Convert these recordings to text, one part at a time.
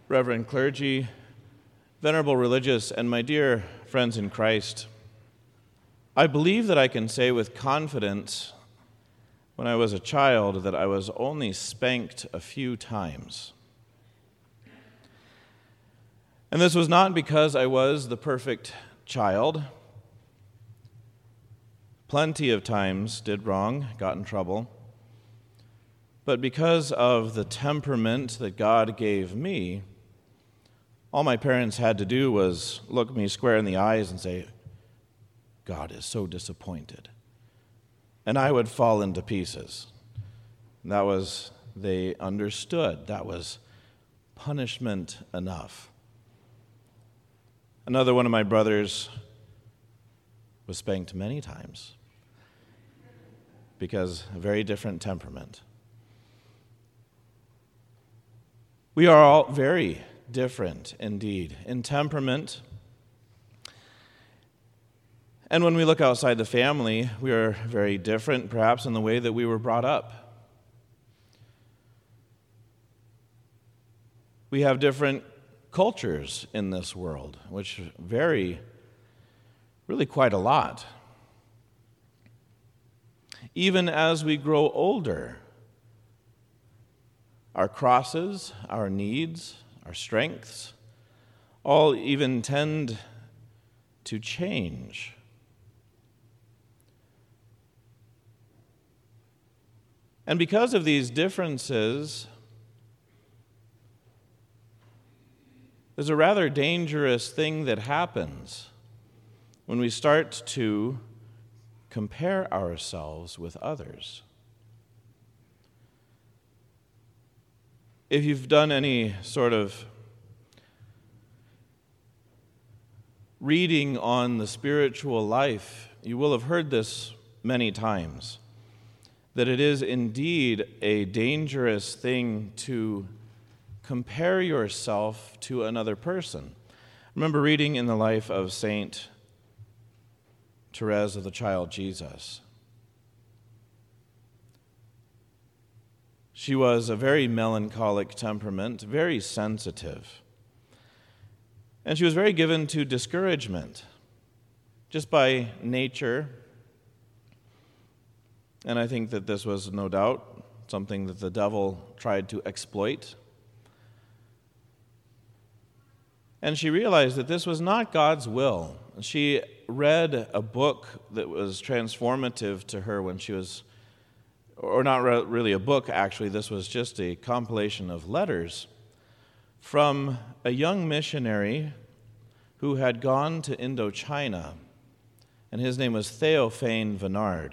Reverend clergy, venerable religious, and my dear friends in Christ, I believe that I can say with confidence when I was a child that I was only spanked a few times. And this was not because I was the perfect child. Plenty of times did wrong, got in trouble. But because of the temperament that God gave me, all my parents had to do was look me square in the eyes and say, "God is so disappointed." And I would fall into pieces. And that was, they understood, that was punishment enough. Another one of my brothers was spanked many times because a very different temperament. We are all very different indeed in temperament. And when we look outside the family, we are very different, perhaps, in the way that we were brought up. We have different cultures in this world, which vary really quite a lot. Even as we grow older, our crosses, our needs, our strengths, all even tend to change. And because of these differences, there's a rather dangerous thing that happens when we start to compare ourselves with others. If you've done any sort of reading on the spiritual life, you will have heard this many times, that it is indeed a dangerous thing to compare yourself to another person. I remember reading in the life of Saint Therese of the Child Jesus. She was a very melancholic temperament, very sensitive. And she was very given to discouragement, just by nature. And I think that this was no doubt something that the devil tried to exploit. And she realized that this was not God's will. She read a book that was transformative to her when she was, or not really a book actually, this was just a compilation of letters from a young missionary who had gone to Indochina, and his name was Théophane Vénard.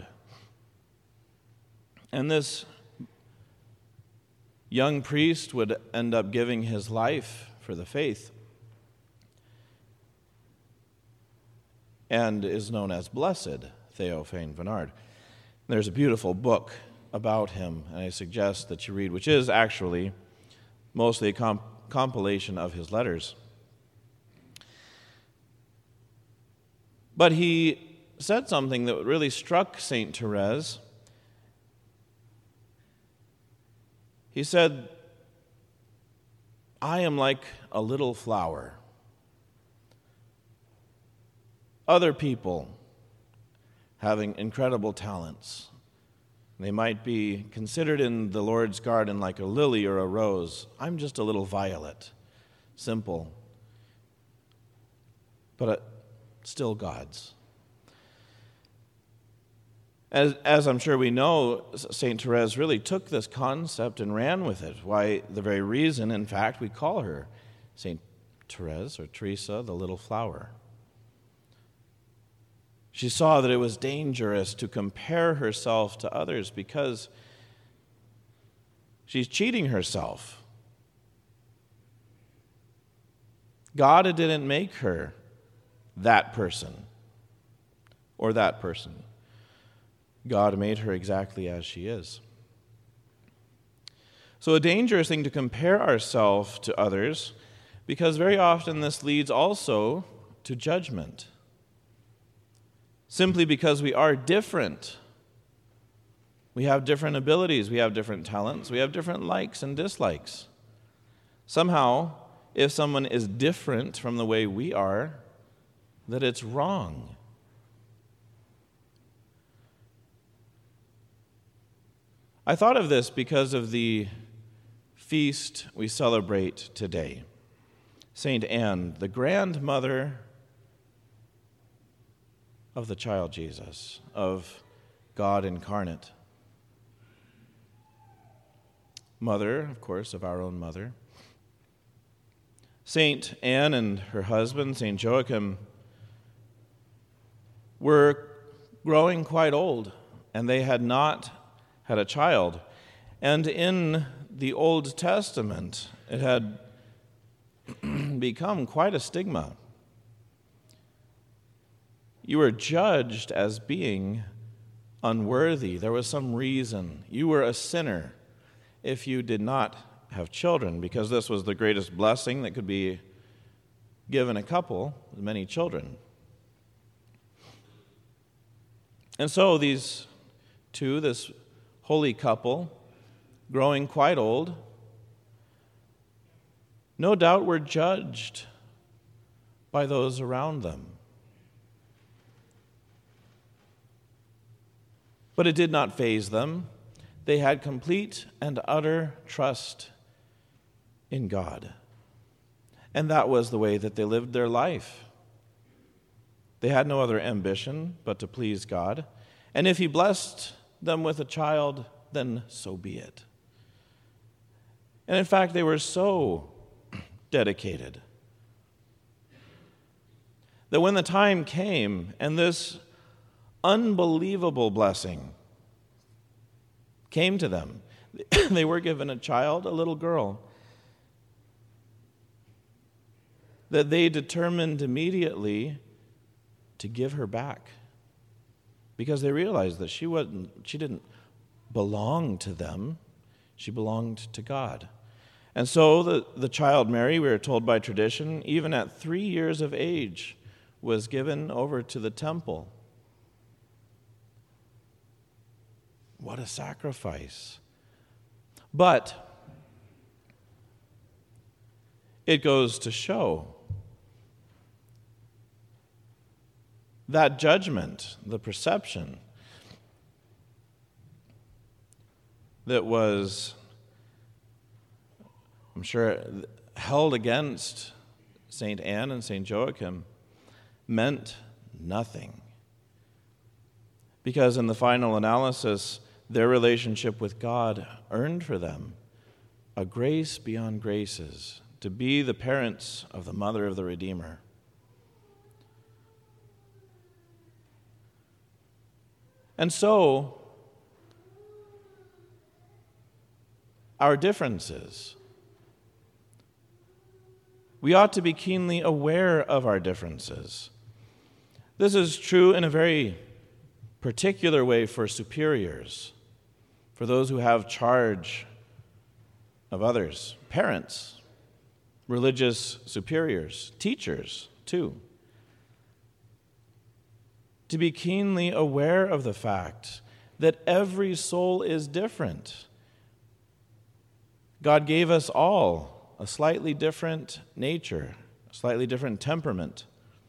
And this young priest would end up giving his life for the faith and is known as Blessed Théophane Vénard. There's a beautiful book about him, and I suggest that you read, which is actually mostly a compilation of his letters. But he said something that really struck Saint Therese. He said, "I am like a little flower. Other people having incredible talents. They might be considered in the Lord's garden like a lily or a rose. I'm just a little violet, simple, but still God's." As I'm sure we know, St. Therese really took this concept and ran with it. Why, the very reason, in fact, we call her St. Therese or Teresa, the little flower. She saw that it was dangerous to compare herself to others because she's cheating herself. God didn't make her that person or that person. God made her exactly as she is. So a dangerous thing to compare ourselves to others, because very often this leads also to judgment. Simply because we are different. We have different abilities, we have different talents, we have different likes and dislikes. Somehow, if someone is different from the way we are, that it's wrong. I thought of this because of the feast we celebrate today. St. Anne, the grandmother of the child Jesus, of God incarnate. Mother, of course, of our own mother. St. Anne and her husband, St. Joachim, were growing quite old, and they had not had a child. And in the Old Testament, it had become quite a stigma. You were judged as being unworthy. There was some reason. You were a sinner if you did not have children, because this was the greatest blessing that could be given a couple with many children. And so these two, this holy couple, growing quite old, no doubt were judged by those around them. But it did not faze them. They had complete and utter trust in God. And that was the way that they lived their life. They had no other ambition but to please God. And if He blessed them with a child, then so be it. And in fact, they were so dedicated that when the time came and this unbelievable blessing came to them, they were given a child, a little girl, that they determined immediately to give her back, because they realized that she didn't belong to them, she belonged to God. And so the child Mary, we are told by tradition, even at 3 years of age, was given over to the temple. What a sacrifice. But it goes to show that judgment, the perception that was, I'm sure, held against St. Anne and St. Joachim meant nothing. Because in the final analysis, their relationship with God earned for them a grace beyond graces, to be the parents of the mother of the Redeemer. And so, our differences, we ought to be keenly aware of our differences. This is true in a very particular way for superiors, for those who have charge of others, parents, religious superiors, teachers, too. To be keenly aware of the fact that every soul is different. God gave us all a slightly different nature, a slightly different temperament.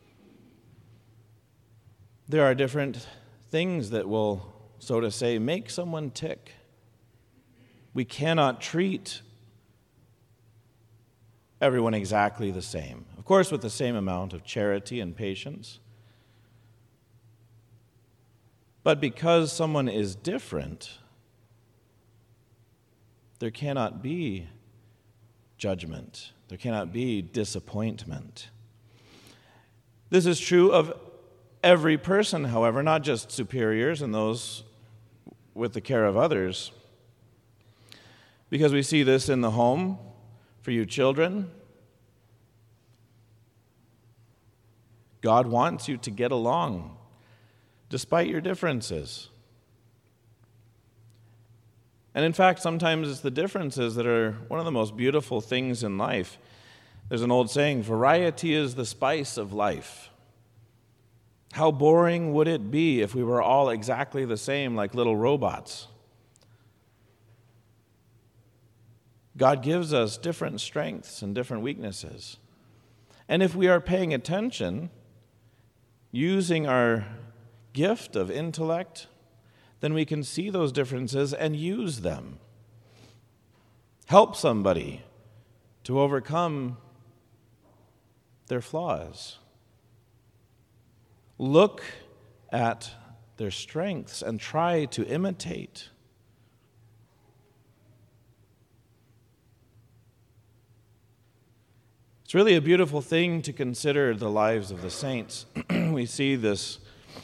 There are different things that will, so to say, make someone tick. We cannot treat everyone exactly the same. Of course, with the same amount of charity and patience. But because someone is different, there cannot be judgment. There cannot be disappointment. This is true of every person, however, not just superiors and those with the care of others. Because we see this in the home for you children. God wants you to get along despite your differences. And in fact, sometimes it's the differences that are one of the most beautiful things in life. There's an old saying, variety is the spice of life. How boring would it be if we were all exactly the same, like little robots? God gives us different strengths and different weaknesses. And if we are paying attention, using our gift of intellect, then we can see those differences and use them. Help somebody to overcome their flaws. Look at their strengths and try to imitate. It's really a beautiful thing to consider the lives of the saints. We see this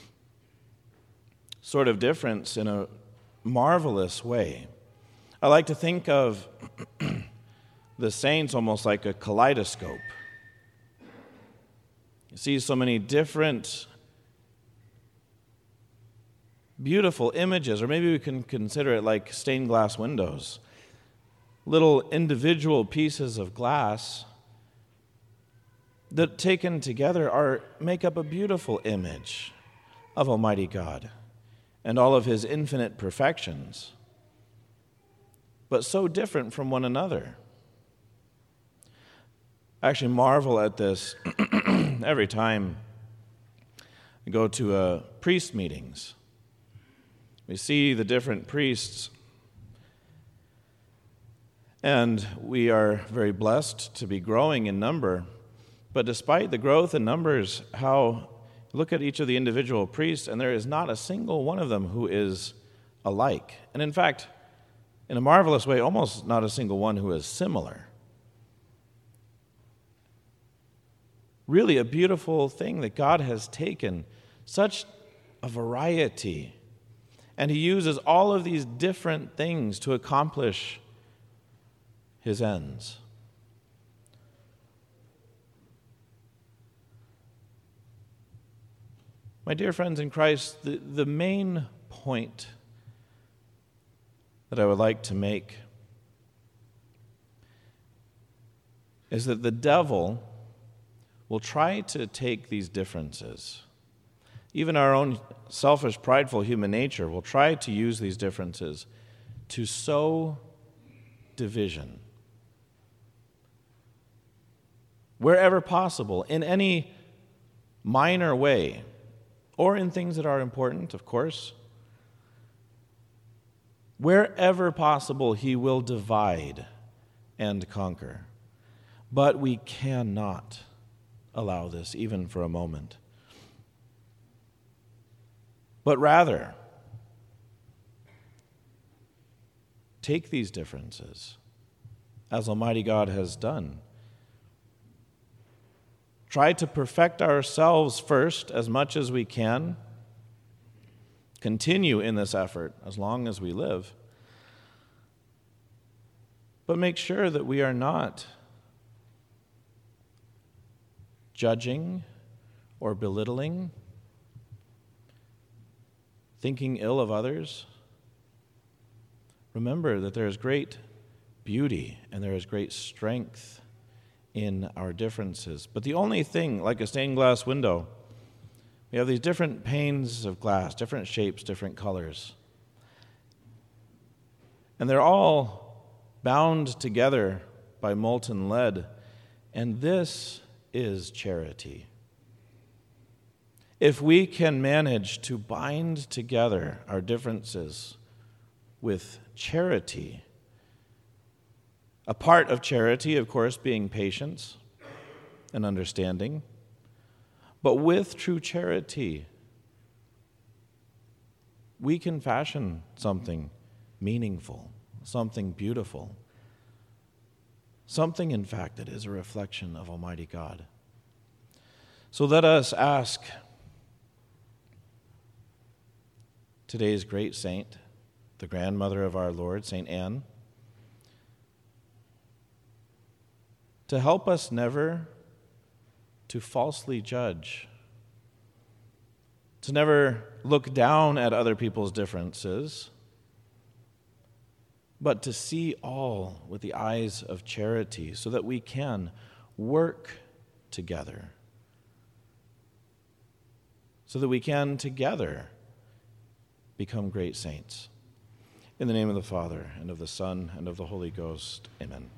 sort of difference in a marvelous way. I like to think of the saints almost like a kaleidoscope. You see so many different beautiful images, or maybe we can consider it like stained glass windows. Little individual pieces of glass that taken together make up a beautiful image of Almighty God and all of His infinite perfections, but so different from one another. I actually marvel at this every time I go to priest meetings. We see the different priests, and we are very blessed to be growing in number. But despite the growth in numbers, look at each of the individual priests, and there is not a single one of them who is alike. And in fact, in a marvelous way, almost not a single one who is similar. Really a beautiful thing that God has taken such a variety, and He uses all of these different things to accomplish His ends. My dear friends in Christ, the main point that I would like to make is that the devil will try to take these differences. Even our own selfish, prideful human nature will try to use these differences to sow division. Wherever possible, in any minor way, or in things that are important, of course. Wherever possible, he will divide and conquer. But we cannot allow this even for a moment. But rather, take these differences, as Almighty God has done. Try to perfect ourselves first as much as we can. Continue in this effort as long as we live. But make sure that we are not judging or belittling, thinking ill of others. Remember that there is great beauty and there is great strength in our differences. But the only thing, like a stained glass window, we have these different panes of glass, different shapes, different colors. And they're all bound together by molten lead. And this is charity. If we can manage to bind together our differences with charity, a part of charity, of course, being patience and understanding, but with true charity, we can fashion something meaningful, something beautiful, something, in fact, that is a reflection of Almighty God. So let us ask today's great saint, the grandmother of our Lord, St. Anne, to help us never to falsely judge, to never look down at other people's differences, but to see all with the eyes of charity so that we can work together, so that we can together become great saints. In the name of the Father, and of the Son, and of the Holy Ghost. Amen.